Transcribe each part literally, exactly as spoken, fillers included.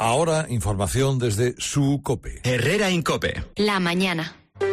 Ahora, información desde su COPE. Herrera Incope. La mañana.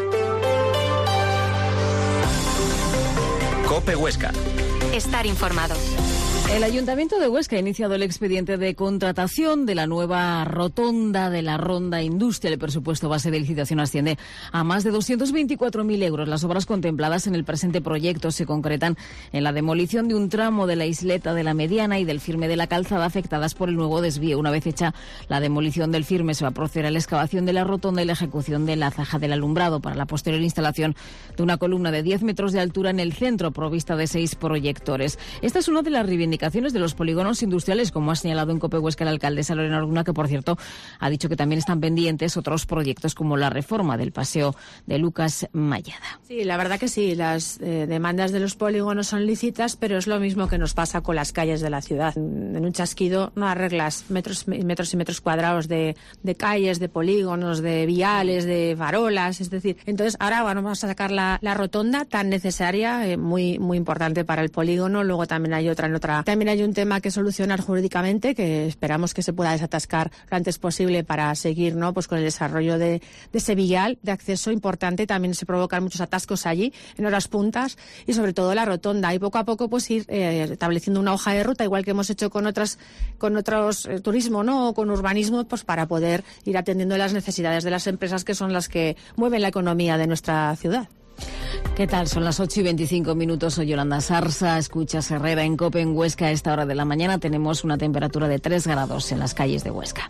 COPE Huesca. Estar informado. El Ayuntamiento de Huesca ha iniciado el expediente de contratación de la nueva rotonda de la Ronda Industria. El presupuesto base de licitación asciende a más de doscientos veinticuatro mil euros. Las obras contempladas en el presente proyecto se concretan en la demolición de un tramo de la isleta de la Mediana y del firme de la calzada afectadas por el nuevo desvío. Una vez hecha la demolición del firme, se va a proceder a la excavación de la rotonda y la ejecución de la zaja del alumbrado para la posterior instalación de una columna de diez metros de altura en el centro, provista de seis proyectores. Esta es una de las reivindicaciones de los polígonos industriales, como ha señalado en COPE Huesca la alcaldesa Lorena Arguna, que por cierto ha dicho que también están pendientes otros proyectos como la reforma del paseo de Lucas Mayada. Sí, la verdad que sí, las eh, demandas de los polígonos son lícitas, pero es lo mismo que nos pasa con las calles de la ciudad. En un chasquido no arreglas metros, metros y metros cuadrados de, de calles, de polígonos, de viales, de farolas, es decir, entonces ahora bueno, vamos a sacar la, la rotonda tan necesaria, eh, muy, muy importante para el polígono. Luego también hay otra en otra. También hay un tema que solucionar jurídicamente, que esperamos que se pueda desatascar lo antes posible para seguir, ¿no?, pues con el desarrollo de, de ese vial de acceso importante. También se provocan muchos atascos allí, en horas puntas, y sobre todo la rotonda. Y poco a poco pues ir eh, estableciendo una hoja de ruta, igual que hemos hecho con otras, con otros eh, turismo, ¿no?, o con urbanismo, pues para poder ir atendiendo las necesidades de las empresas, que son las que mueven la economía de nuestra ciudad. ¿Qué tal? Son las ocho y veinticinco minutos. Soy Yolanda Sarsa. Escuchas Herrera en COPE en Huesca. A esta hora de la mañana tenemos una temperatura de tres grados en las calles de Huesca.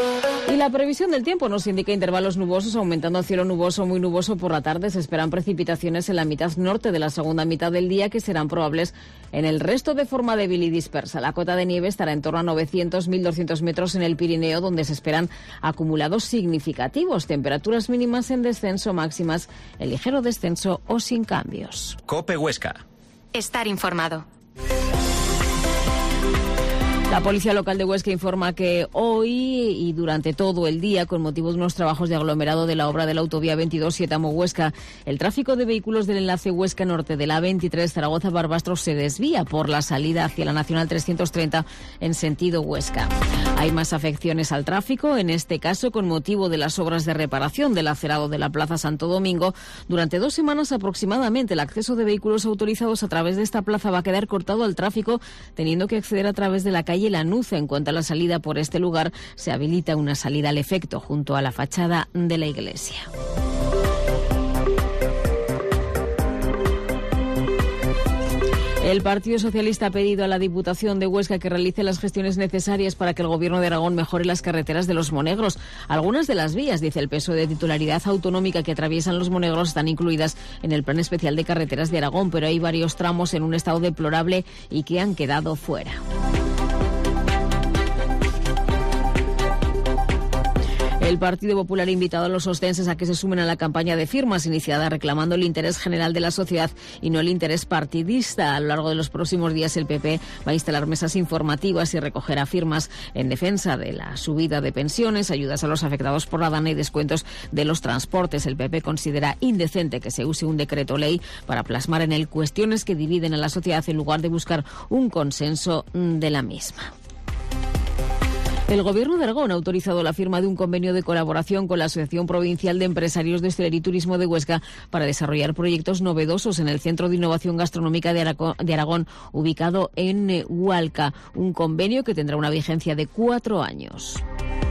Y la previsión del tiempo nos indica intervalos nubosos, aumentando cielo nuboso, muy nuboso por la tarde. Se esperan precipitaciones en la mitad norte de la segunda mitad del día, que serán probables en el resto de forma débil y dispersa. La cota de nieve estará en torno a novecientos a mil doscientos metros en el Pirineo, donde se esperan acumulados significativos. Temperaturas mínimas en descenso, máximas en ligero descenso o sin cambios. COPE Huesca. Estar informado. La Policía Local de Huesca informa que hoy y durante todo el día, con motivo de unos trabajos de aglomerado de la obra de la autovía veintidós Sietamo-Huesca, el tráfico de vehículos del enlace Huesca Norte de la A veintitrés Zaragoza-Barbastro se desvía por la salida hacia la Nacional trescientos treinta en sentido Huesca. Hay más afecciones al tráfico, en este caso con motivo de las obras de reparación del acerado de la Plaza Santo Domingo. Durante dos semanas aproximadamente, el acceso de vehículos autorizados a través de esta plaza va a quedar cortado al tráfico, teniendo que acceder a través de la calle Lanuza. En cuanto a la salida por este lugar, se habilita una salida al efecto junto a la fachada de la iglesia. El Partido Socialista ha pedido a la Diputación de Huesca que realice las gestiones necesarias para que el Gobierno de Aragón mejore las carreteras de los Monegros. Algunas de las vías, dice el P S O E, de titularidad autonómica que atraviesan los Monegros están incluidas en el Plan Especial de Carreteras de Aragón, pero hay varios tramos en un estado deplorable y que han quedado fuera. El Partido Popular ha invitado a los ostenses a que se sumen a la campaña de firmas iniciada reclamando el interés general de la sociedad y no el interés partidista. A lo largo de los próximos días el P P va a instalar mesas informativas y recogerá firmas en defensa de la subida de pensiones, ayudas a los afectados por la DANA y descuentos de los transportes. El P P considera indecente que se use un decreto ley para plasmar en él cuestiones que dividen a la sociedad en lugar de buscar un consenso de la misma. El Gobierno de Aragón ha autorizado la firma de un convenio de colaboración con la Asociación Provincial de Empresarios de Hostelería y Turismo de Huesca para desarrollar proyectos novedosos en el Centro de Innovación Gastronómica de Aragón, ubicado en Hualca. Un convenio que tendrá una vigencia de cuatro años.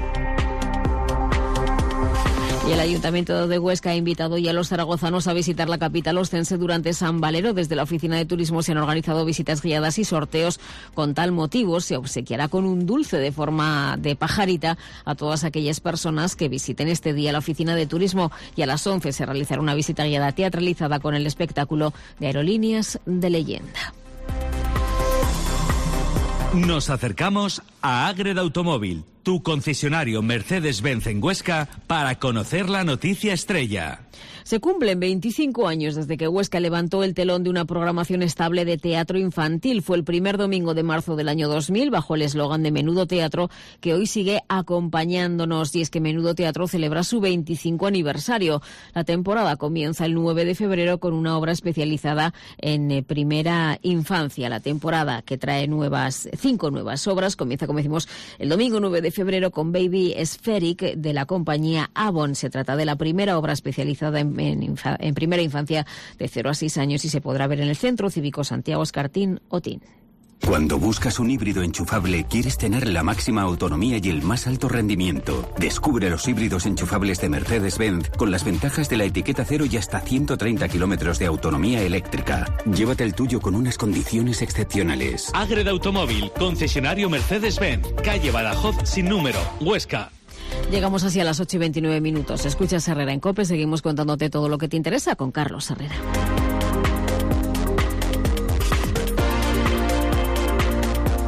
Y el Ayuntamiento de Huesca ha invitado ya a los zaragozanos a visitar la capital ostense durante San Valero. Desde la Oficina de Turismo se han organizado visitas guiadas y sorteos. Con tal motivo se obsequiará con un dulce de forma de pajarita a todas aquellas personas que visiten este día la Oficina de Turismo. Y a las once se realizará una visita guiada teatralizada con el espectáculo de Aerolíneas de Leyenda. Nos acercamos a Ágreda Automóvil, tu concesionario Mercedes-Benz en Huesca, para conocer la noticia estrella. Se cumplen veinticinco años desde que Huesca levantó el telón de una programación estable de teatro infantil. Fue el primer domingo de marzo del año dos mil, bajo el eslogan de Menudo Teatro, que hoy sigue acompañándonos. Y es que Menudo Teatro celebra su veinticinco aniversario. La temporada comienza el nueve de febrero con una obra especializada en eh, primera infancia. La temporada, que trae nuevas cinco nuevas obras, comienza, como decimos, el domingo nueve de de febrero con Baby Spheric de la compañía Avon. Se trata de la primera obra especializada en, en, infa, en primera infancia de cero a seis años y se podrá ver en el Centro Cívico Santiago Escartín Otín. Cuando buscas un híbrido enchufable, quieres tener la máxima autonomía y el más alto rendimiento. Descubre los híbridos enchufables de Mercedes-Benz con las ventajas de la etiqueta cero y hasta ciento treinta kilómetros de autonomía eléctrica. Llévate el tuyo con unas condiciones excepcionales. Ágreda Automóvil, concesionario Mercedes-Benz, calle Badajoz sin número, Huesca. Llegamos así a las ocho y veintinueve minutos. Escuchas Herrera en COPE, seguimos contándote todo lo que te interesa con Carlos Herrera.